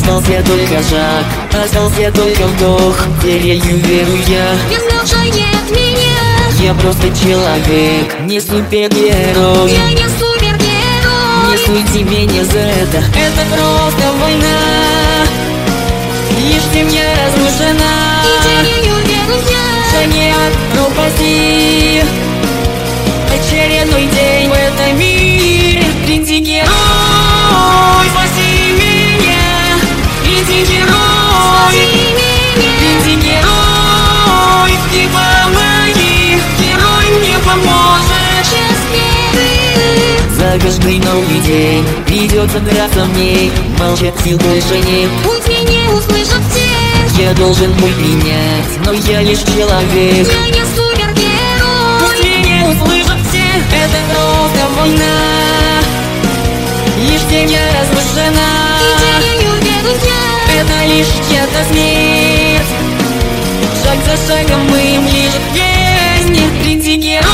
Остался только шаг, остался только вдох. Верю, верю я. Без нет меня. Я просто человек, не супергерой. Я не супергерой. Не суй тебе не за это просто война. Лишь семья разрушена. И теряю веру я. Нет, пропади. Очередной день в этом мире. Приди, герой, спаси меня. Приди, герой, приди, герой, ты помоги. Герой мне поможет. За каждый новый день придется драться мне. Молчать сил больше нет. Пусть меня услышат все. Я должен был принять, но я лишь человек. Я не супергерой. Пусть меня услышат все. Это просто война. Лишь семья разрушена. И теряю веру я. Это лишь чья-то смерть. Шаг за шагом мы ближе к бездне. Приди, герой.